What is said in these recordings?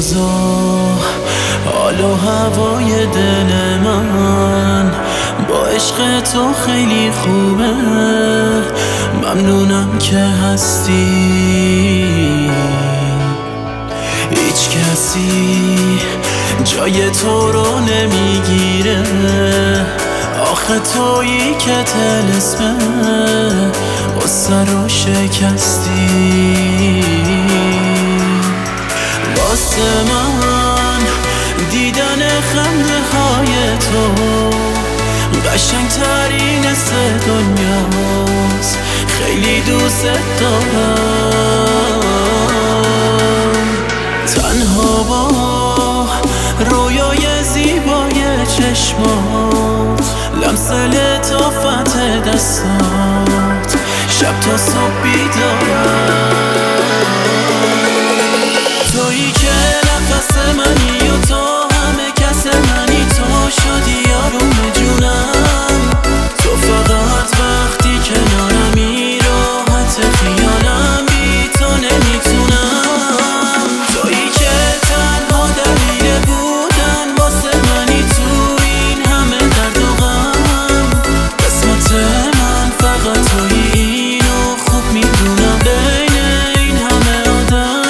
روزا حال و هوای دل من با عشق تو خیلی خوبه. ممنونم که هستی، هیچ کسی جای تو رو نمیگیره. آخه تویی که طلسمه غصه رو شکستی. واسه من دیدن خنده های تو قشنگ ترین دنیاست. خیلی دوست دارم، تنها با رویای زیبای چشمات، لمس لطافت دستات، شب تا صبح بیدارم. تویی که نفس منی و تو همه کس منی، تو شدی آروم جونم. تو فقط وقتی کنارمی راحت خیالم، بی تو نمیتونم. تویی که تنها دلیل بودن واسه منی تو این همه درد و غم. قسمت من فقط تویی، اینو خوب میدونم بین این همه آدم.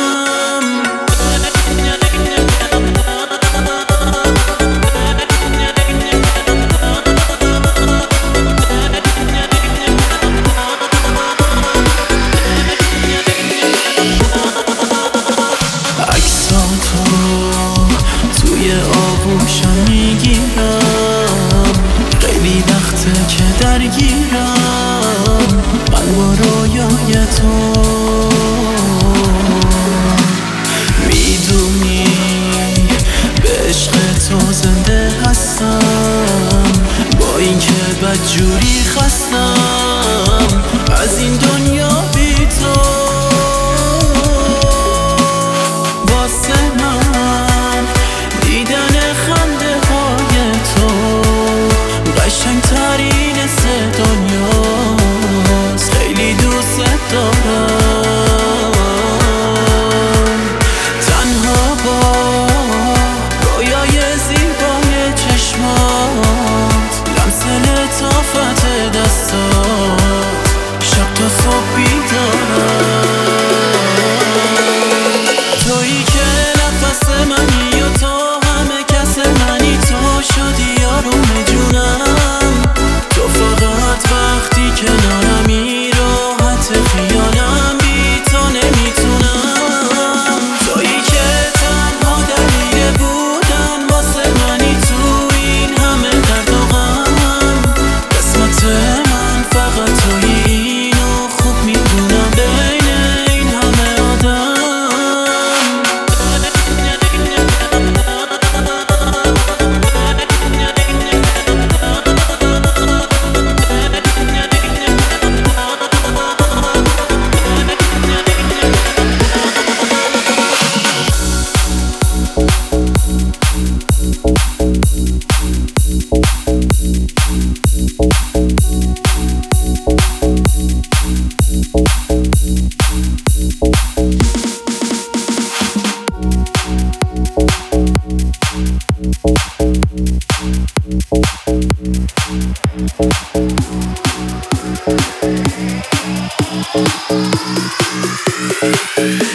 عکساتو توی آغوشم میگیرم، خیلی وقته که درگیرم من با رویای تو. میدونی به عشق تو زنده هستم، با اینکه بدجوری خستم از این دنیا بی تو. واسه من دیدن خنده های تو قشنگ ترین دنیاست. خیلی دوست دارم، تنها با رویای زیبای چشمات، لمس لطافت دستات، شب تا صبح بیدارم. تویی که نفس منی و تو همه کس منی، تو شدی آروم جونم. تو فقط وقتی کنارمی راحت خیالم، بی تو نمیتونم. تویی که تنها دلیل بودن واسه منی تو این همه درد و غم. قسمت من فقط تویی، اینو خوب میدونم بین این همه آدم. We'll be right back.